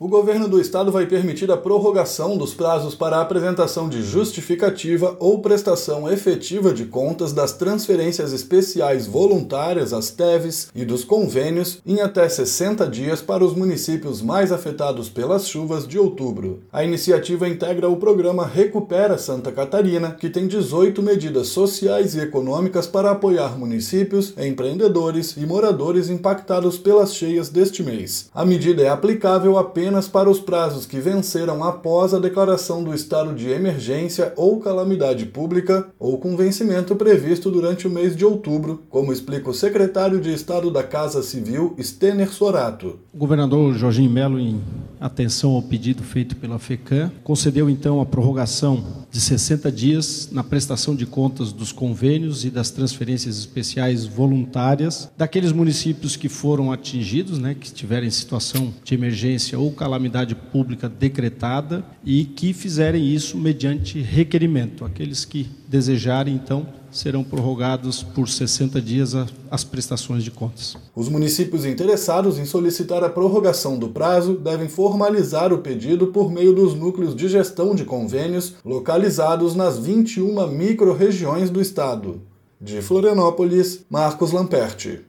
O governo do estado vai permitir a prorrogação dos prazos para a apresentação de justificativa ou prestação efetiva de contas das transferências especiais voluntárias, as TEVs, e dos convênios em até 60 dias para os municípios mais afetados pelas chuvas de outubro. A iniciativa integra o programa Recupera Santa Catarina, que tem 18 medidas sociais e econômicas para apoiar municípios, empreendedores e moradores impactados pelas cheias deste mês. A medida é aplicável apenas para os prazos que venceram após a declaração do estado de emergência ou calamidade pública ou com vencimento previsto durante o mês de outubro, como explica o secretário de Estado da Casa Civil, Stener Sorato. O governador Jorginho Melo, em atenção ao pedido feito pela FECAM, concedeu então a prorrogação de 60 dias na prestação de contas dos convênios e das transferências especiais voluntárias daqueles municípios que foram atingidos, que estiverem em situação de emergência ou calamidade pública decretada e que fizerem isso mediante requerimento. Aqueles que desejarem, então, serão prorrogados por 60 dias as prestações de contas. Os municípios interessados em solicitar a prorrogação do prazo devem formalizar o pedido por meio dos núcleos de gestão de convênios localizados nas 21 micro-regiões do estado. De Florianópolis, Marcos Lamperti.